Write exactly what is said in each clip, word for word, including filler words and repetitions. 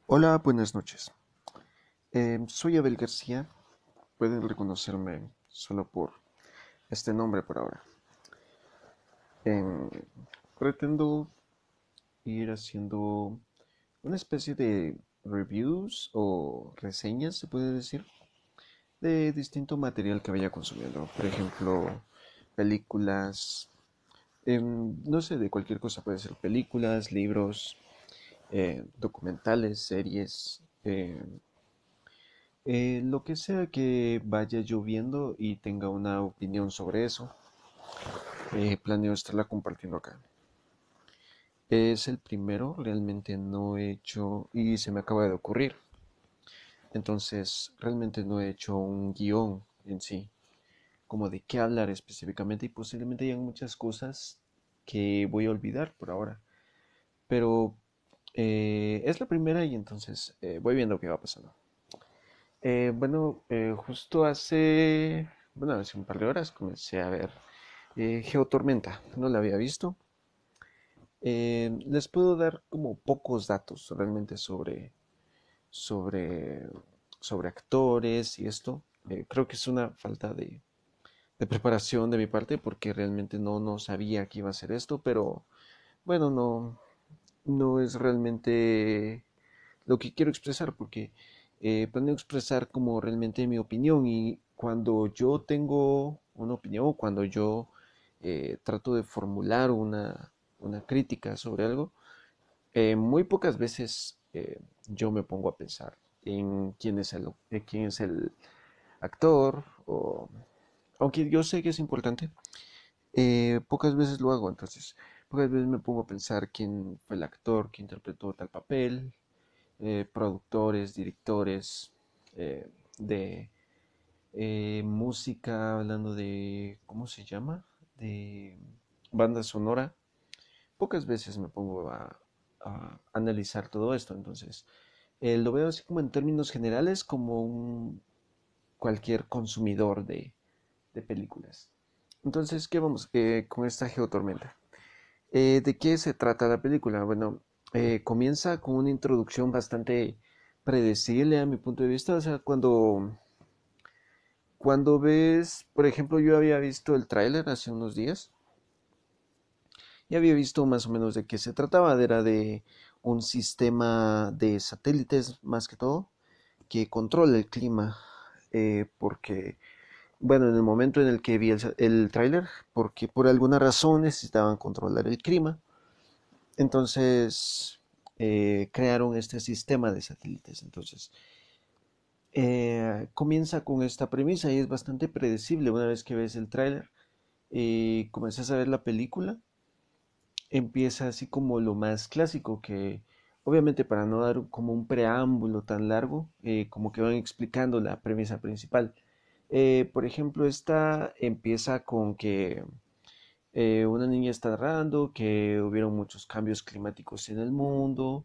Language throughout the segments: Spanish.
Hola, buenas noches. Eh, soy Abel García. Pueden reconocerme solo por este nombre por ahora. Em, Pretendo ir haciendo una especie de reviews o reseñas, se puede decir, de distinto material que vaya consumiendo. Por ejemplo, películas, em, no sé, de cualquier cosa. Puede ser películas, libros, eh, documentales, series. eh, Eh, lo que sea que vaya lloviendo y tenga una opinión sobre eso, eh, planeo estarla compartiendo acá. Es el primero, realmente no he hecho, y se me acaba de ocurrir. Entonces, realmente no he hecho un guión en sí, como de qué hablar específicamente, y posiblemente hayan muchas cosas que voy a olvidar por ahora. Pero eh, es la primera y entonces eh, voy viendo qué va pasando. Eh, bueno, eh, justo hace, bueno, hace un par de horas comencé a ver eh, Geotormenta, no la había visto. Eh, les puedo dar como pocos datos realmente sobre, sobre, sobre actores y esto. Eh, creo que es una falta de, de preparación de mi parte porque realmente no, no sabía que iba a ser esto, pero bueno, no, no es realmente lo que quiero expresar, porque eh, planeo expresar como realmente mi opinión y cuando yo tengo una opinión, cuando yo eh, trato de formular una, una crítica sobre algo, eh, muy pocas veces eh, yo me pongo a pensar en quién es el, eh, quién es el actor, o, aunque yo sé que es importante, eh, pocas veces lo hago, entonces pocas veces me pongo a pensar quién fue el actor que interpretó tal papel, eh, productores, directores eh, de eh, música, hablando de, ¿cómo se llama? De banda sonora. Pocas veces me pongo a, a analizar todo esto, entonces eh, lo veo así como en términos generales, como un cualquier consumidor de, de películas. Entonces, ¿qué vamos eh, con esta Geotormenta? Eh, ¿de qué se trata la película? Bueno, eh, comienza con una introducción bastante predecible a mi punto de vista. O sea, cuando, cuando ves, por ejemplo, yo había visto el tráiler hace unos días y había visto más o menos de qué se trataba. Era de un sistema de satélites, más que todo, que controla el clima. Eh, porque, bueno, en el momento en el que vi el, el tráiler, porque por alguna razón necesitaban controlar el clima. Entonces eh, crearon este sistema de satélites. Entonces eh, comienza con esta premisa y es bastante predecible una vez que ves el tráiler y comienzas a ver la película. Empieza así como lo más clásico, que obviamente para no dar como un preámbulo tan largo, eh, como que van explicando la premisa principal. Eh, por ejemplo, esta empieza con que eh, una niña está narrando que hubieron muchos cambios climáticos en el mundo,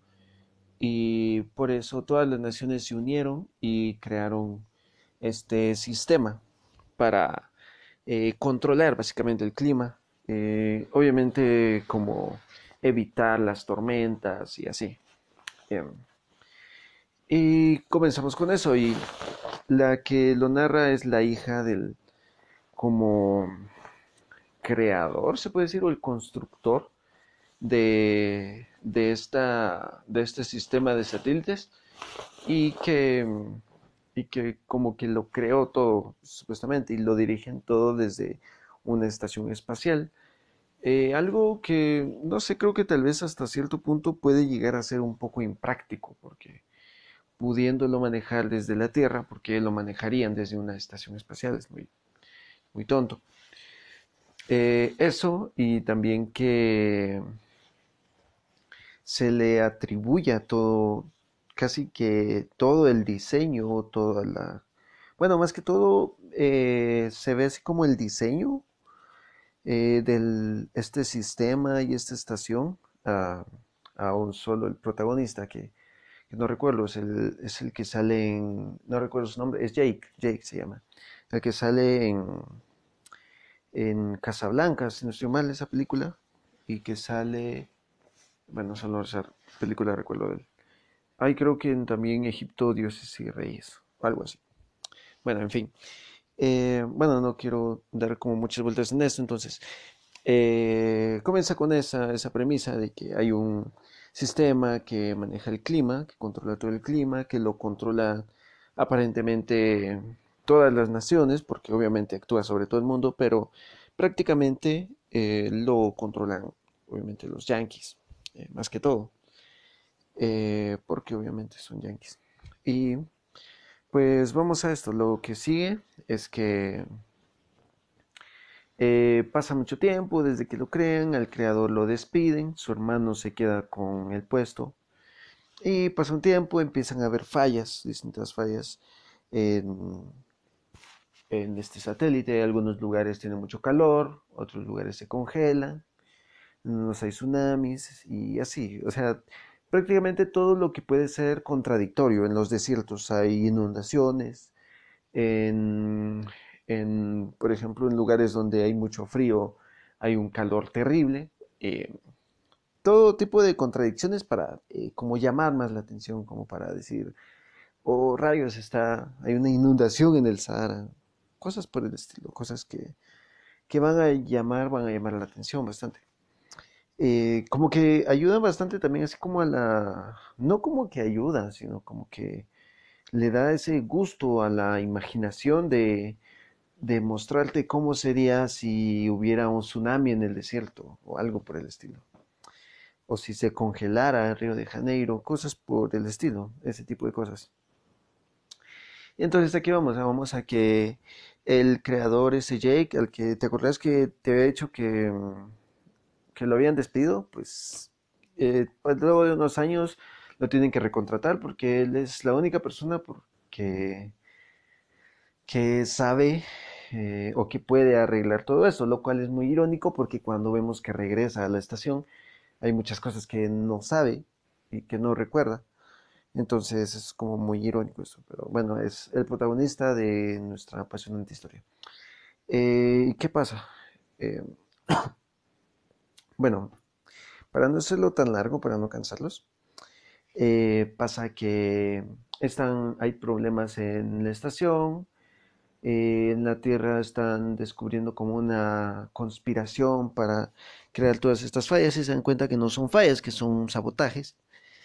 y por eso todas las naciones se unieron y crearon este sistema para eh, controlar básicamente el clima. Eh, obviamente como evitar las tormentas y así. Eh, y comenzamos con eso, y la que lo narra es la hija del como creador, se puede decir, o el constructor de, de, esta, de este sistema de satélites, y que, y que como que lo creó todo, supuestamente, y lo dirigen todo desde una estación espacial. Eh, algo que, no sé, creo que tal vez hasta cierto punto puede llegar a ser un poco impráctico, porque pudiéndolo manejar desde la Tierra, porque lo manejarían desde una estación espacial, es muy, muy tonto. Eh, eso, y también que se le atribuye a todo, casi que todo el diseño, toda la... Bueno, más que todo eh, se ve así como el diseño eh, de este sistema y esta estación a, a un solo el protagonista, que, que no recuerdo, es el, es el que sale en... No recuerdo su nombre, es Jake, Jake se llama. El que sale en, en Casablanca, si no estoy mal, esa película, y que sale... Bueno, solo esa película recuerdo de él. Hay creo que en- también Egipto, dioses y reyes, algo así. Bueno, en fin. Eh, bueno, no quiero dar como muchas vueltas en esto, entonces eh, comienza con esa, esa premisa de que hay un sistema que maneja el clima, que controla todo el clima, que lo controla aparentemente todas las naciones, porque obviamente actúa sobre todo el mundo, pero prácticamente eh, lo controlan obviamente los yanquis, eh, más que todo, eh, porque obviamente son yanquis. Y pues vamos a esto, lo que sigue es que eh, pasa mucho tiempo desde que lo crean, al creador lo despiden, su hermano se queda con el puesto y pasa un tiempo, empiezan a haber fallas, distintas fallas en, en este satélite. Algunos lugares tienen mucho calor, otros lugares se congelan, unos hay tsunamis y así. O sea, prácticamente todo lo que puede ser contradictorio. En los desiertos hay inundaciones, en, en, por ejemplo, en lugares donde hay mucho frío hay un calor terrible. Eh, todo tipo de contradicciones para eh, como llamar más la atención, como para decir, oh rayos, está, hay una inundación en el Sahara. Cosas por el estilo, cosas que, que van a llamar, van a llamar la atención bastante. Eh, como que ayuda bastante también, así como a la, no como que ayuda, sino como que le da ese gusto a la imaginación de, de mostrarte cómo sería si hubiera un tsunami en el desierto o algo por el estilo. O si se congelara el Río de Janeiro, cosas por el estilo, ese tipo de cosas. Y entonces aquí vamos, ah, vamos a que el creador ese Jake, al que te acordás que te había dicho que, mm, que lo habían despedido, pues, eh, pues luego de unos años lo tienen que recontratar porque él es la única persona por- que, que sabe eh, o que puede arreglar todo eso, lo cual es muy irónico porque cuando vemos que regresa a la estación hay muchas cosas que no sabe y que no recuerda. Entonces es como muy irónico eso, pero bueno, es el protagonista de nuestra apasionante historia. Eh, ¿Qué pasa? Eh, bueno, para no hacerlo tan largo, para no cansarlos, eh, pasa que están, hay problemas en la estación, eh, en la Tierra están descubriendo como una conspiración para crear todas estas fallas y se dan cuenta que no son fallas, que son sabotajes.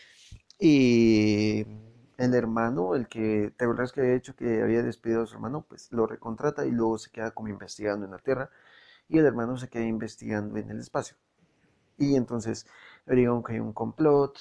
Y el hermano, el que, ¿te acuerdas que había dicho que había despedido a su hermano? Pues lo recontrata y luego se queda como investigando en la Tierra y el hermano se queda investigando en el espacio. Y entonces averiguan que hay un complot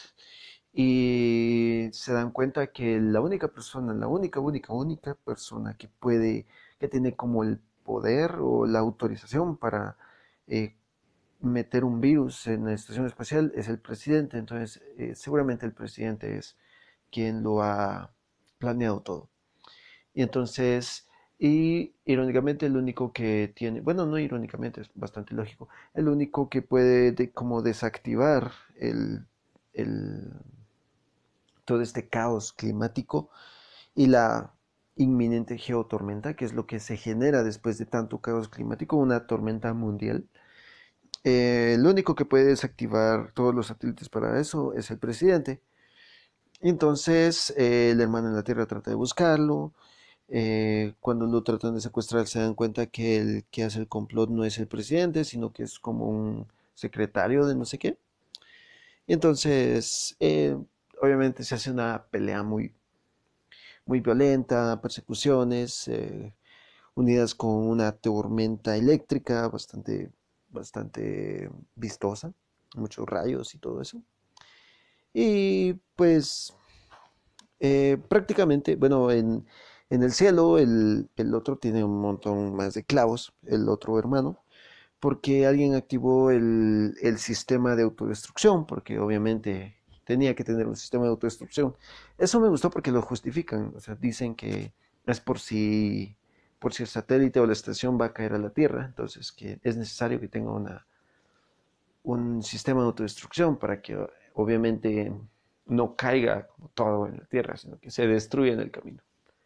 y se dan cuenta que la única persona, la única, única, única persona que puede, que tiene como el poder o la autorización para eh, meter un virus en la estación espacial es el presidente. Entonces, eh, seguramente el presidente es quien lo ha planeado todo. Y entonces, y irónicamente el único que tiene, bueno, no irónicamente, es bastante lógico, el único que puede de, como desactivar el, el, todo este caos climático y la inminente geotormenta, que es lo que se genera después de tanto caos climático, una tormenta mundial. Eh, el único que puede desactivar todos los satélites para eso es el presidente. Entonces, eh, el hermano en la Tierra trata de buscarlo. Eh, cuando lo tratan de secuestrar, se dan cuenta que el que hace el complot no es el presidente, sino que es como un secretario de no sé qué. Y entonces, eh, obviamente, se hace una pelea muy, muy violenta, persecuciones, eh, unidas con una tormenta eléctrica bastante, bastante vistosa, muchos rayos y todo eso. Y pues eh, prácticamente, bueno, en, en el cielo el, el otro tiene un montón más de clavos, el otro hermano, porque alguien activó el, el sistema de autodestrucción, porque obviamente tenía que tener un sistema de autodestrucción. Eso me gustó porque lo justifican, o sea, dicen que es por si, por si el satélite o la estación va a caer a la Tierra, entonces que es necesario que tenga una, un sistema de autodestrucción para que obviamente no caiga como todo en la Tierra, sino que se destruya en el camino.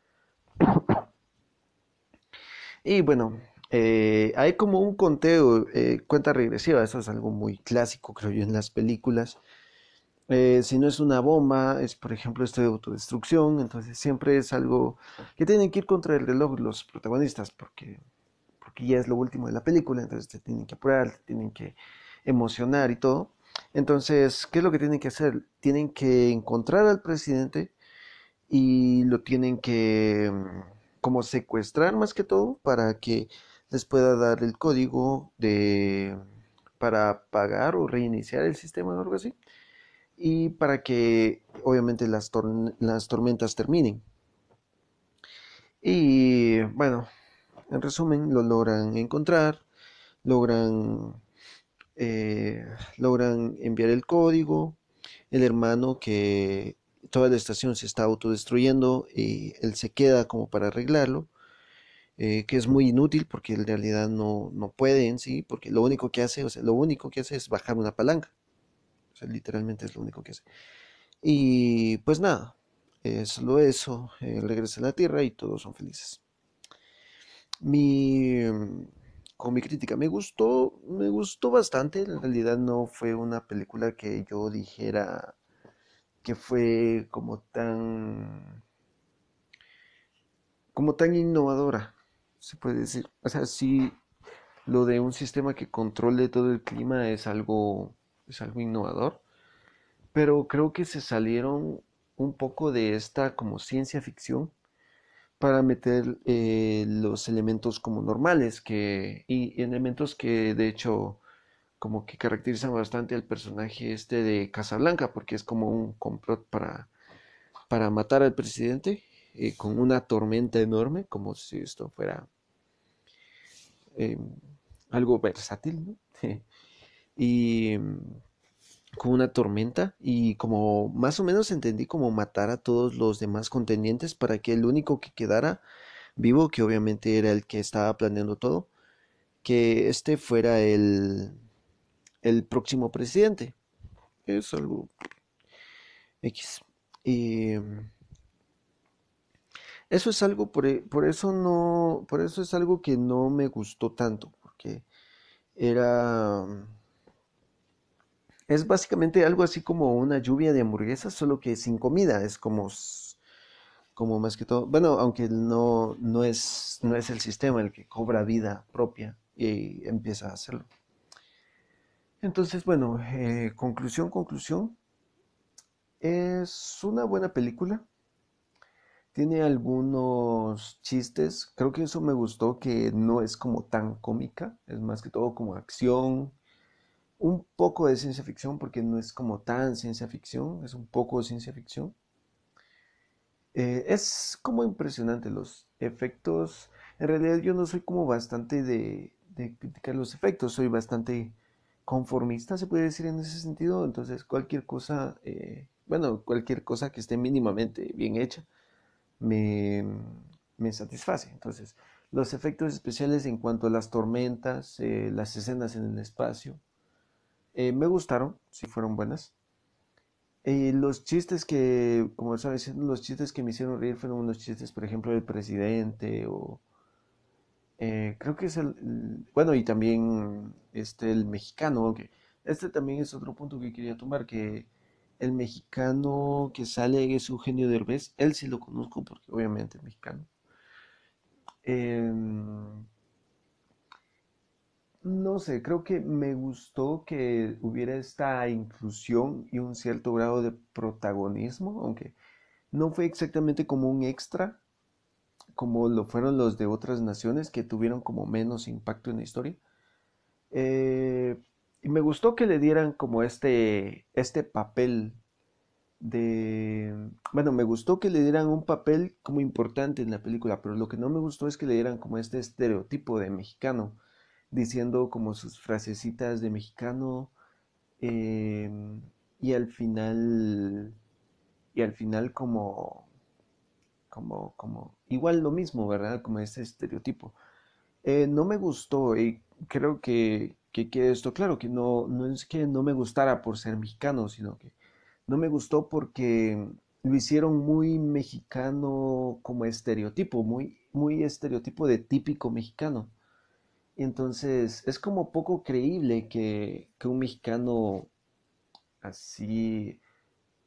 Y bueno, eh, hay como un conteo, eh, cuenta regresiva, eso es algo muy clásico, creo yo, en las películas. Eh, si no es una bomba, es por ejemplo esto de autodestrucción, entonces siempre es algo que tienen que ir contra el reloj los protagonistas, porque, porque ya es lo último de la película, entonces te tienen que apurar, te tienen que emocionar y todo. Entonces, ¿qué es lo que tienen que hacer? Tienen que encontrar al presidente y lo tienen que mm, como secuestrar más que todo para que les pueda dar el código de para apagar o reiniciar el sistema o algo así y para que obviamente las, tor las tormentas terminen. Y bueno, en resumen, lo logran encontrar, logran, eh, logran enviar el código, el hermano que toda la estación se está autodestruyendo y él se queda como para arreglarlo, eh, que es muy inútil porque en realidad no, no puede en sí, porque lo único que hace, o sea, lo único que hace es bajar una palanca, o sea, literalmente es lo único que hace. Y pues nada, es solo eso, eh, regresa a la Tierra y todos son felices. Mi, con mi crítica, me gustó, me gustó bastante, en realidad no fue una película que yo dijera que fue como tan, como tan innovadora, se puede decir. O sea, sí, lo de un sistema que controle todo el clima es algo, es algo innovador, pero creo que se salieron un poco de esta como ciencia ficción para meter eh, los elementos como normales que, y elementos que de hecho como que caracterizan bastante al personaje este de Casablanca, porque es como un complot para, para matar al presidente eh, con una tormenta enorme, como si esto fuera eh, algo versátil, ¿no? y con una tormenta y como más o menos entendí como matar a todos los demás contendientes para que el único que quedara vivo, que obviamente era el que estaba planeando todo, que este fuera el, el próximo presidente. Es algo X. Y eso es algo, por, e- por eso no, por eso es algo que no me gustó tanto, porque era, es básicamente algo así como una lluvia de hamburguesas, solo que sin comida, es como, s- como más que todo, bueno, aunque no, no es, no es el sistema el que cobra vida propia y empieza a hacerlo. Entonces, bueno, eh, conclusión, conclusión, es una buena película. Tiene algunos chistes. Creo que eso me gustó, que no es como tan cómica. Es más que todo como acción. Un poco de ciencia ficción, porque no es como tan ciencia ficción. Es un poco de ciencia ficción. Eh, es como impresionante los efectos. En realidad yo no soy como bastante de, de criticar los efectos. Soy bastante conformista, se puede decir en ese sentido. Entonces cualquier cosa, eh, bueno, cualquier cosa que esté mínimamente bien hecha me, me satisface. Entonces, los efectos especiales en cuanto a las tormentas, eh, las escenas en el espacio, eh, me gustaron, sí fueron buenas. Eh, los chistes que, como estaba diciendo, los chistes que me hicieron reír fueron unos chistes, por ejemplo, del presidente o eh, creo que es el, el- bueno, y también este, el mexicano, que este también es otro punto que quería tomar, que el mexicano que sale es Eugenio Derbez, él sí lo conozco porque obviamente es mexicano. Em, no sé, creo que me gustó que hubiera esta inclusión y un cierto grado de protagonismo, aunque no fue exactamente como un extra, como lo fueron los de otras naciones que tuvieron como menos impacto en la historia. Eh, y me gustó que le dieran como este, este papel de... Bueno, me gustó que le dieran un papel como importante en la película, pero lo que no me gustó es que le dieran como este estereotipo de mexicano, diciendo como sus frasecitas de mexicano eh, y al final, y al final como, como, como, igual lo mismo, ¿verdad? Como este estereotipo. Eh, no me gustó y creo que, que quede esto claro, que no, no es que no me gustara por ser mexicano, sino que no me gustó porque lo hicieron muy mexicano como estereotipo, muy, muy estereotipo de típico mexicano. Entonces es como poco creíble que, que un mexicano así.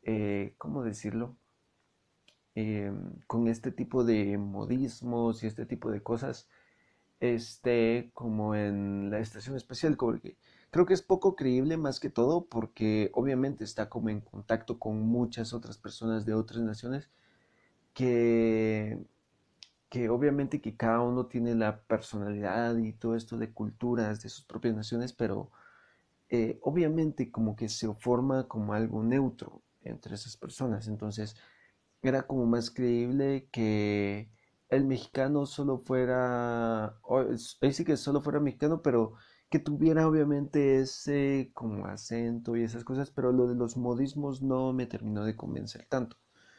eh, ¿cómo decirlo? Eh, con este tipo de modismos y este tipo de cosas, este, como en la estación espacial, porque creo que es poco creíble más que todo porque obviamente está como en contacto con muchas otras personas de otras naciones que, que obviamente que cada uno tiene la personalidad y todo esto de culturas de sus propias naciones, pero eh, obviamente como que se forma como algo neutro entre esas personas. Entonces era como más creíble que el mexicano solo fuera, o es- ahí sí que solo fuera mexicano, pero que tuviera obviamente ese como acento y esas cosas, pero lo de los modismos no me terminó de convencer tanto.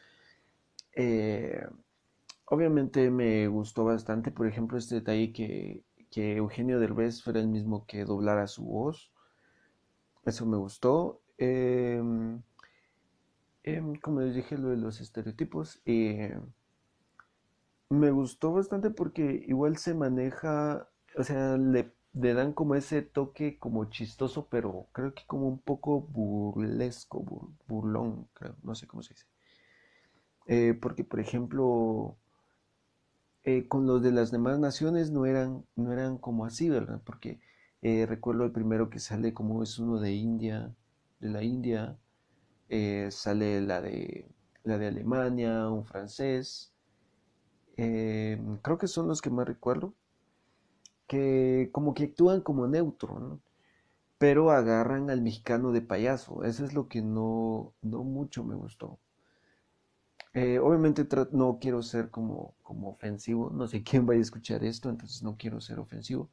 Eh, Obviamente me gustó bastante, por ejemplo, este detalle que, que Eugenio Derbez fuera el mismo que doblara su voz. Eso me gustó. Em, em, como les dije, lo de los estereotipos. eh, me gustó bastante porque igual se maneja, o sea, le, le dan como ese toque como chistoso, pero creo que como un poco burlesco, bur- burlón, creo, no sé cómo se dice. Eh, porque, por ejemplo, eh, con los de las demás naciones no eran, no eran como así, ¿verdad? Porque eh, recuerdo el primero que sale como es uno de India, de la India, eh, sale la de, la de Alemania, un francés, eh, creo que son los que más recuerdo, que como que actúan como neutro, ¿no? Pero agarran al mexicano de payaso, eso es lo que no, no mucho me gustó. Eh, obviamente tra- no quiero ser como, como ofensivo, no sé quién vaya a escuchar esto, entonces no quiero ser ofensivo.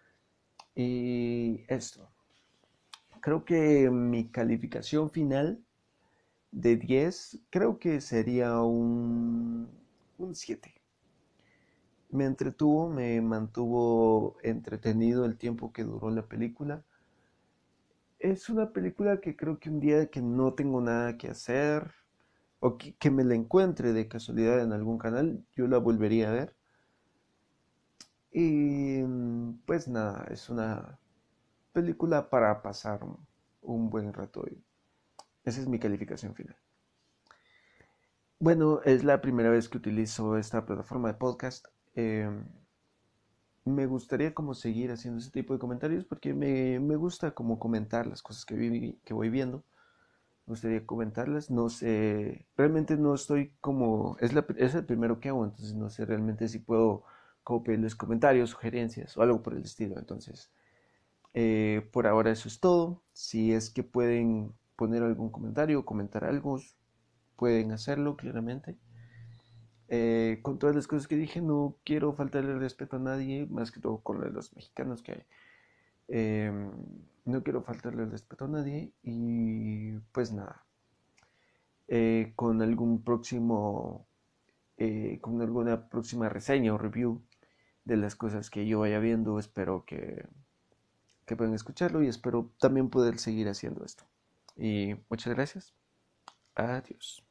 Y esto, creo que mi calificación final de diez creo que sería un, un siete. Me entretuvo, me mantuvo entretenido el tiempo que duró la película. Es una película que creo que un día que no tengo nada que hacer o que, que me la encuentre de casualidad en algún canal, yo la volvería a ver. Y mm, pues nada, es una película para pasar un, un buen rato. Y esa es mi calificación final. Bueno, es la primera vez que utilizo esta plataforma de podcast. Eh, Me gustaría como seguir haciendo ese tipo de comentarios porque me, me gusta como comentar las cosas que, vi- que voy viendo. Me gustaría comentarlas. No sé, realmente no estoy como, es, la, es el primero que hago, entonces no sé realmente si puedo como pedirles comentarios, sugerencias o algo por el estilo. Entonces, eh, por ahora eso es todo. Si es que pueden poner algún comentario o comentar algo, pueden hacerlo claramente. Eh, con todas las cosas que dije, no quiero faltarle el respeto a nadie, más que todo con los mexicanos que hay. Eh, no quiero faltarle el respeto a nadie y pues nada, eh, con algún próximo, eh, con alguna próxima reseña o review de las cosas que yo vaya viendo, espero que, que puedan escucharlo y espero también poder seguir haciendo esto. Y muchas gracias. Adiós.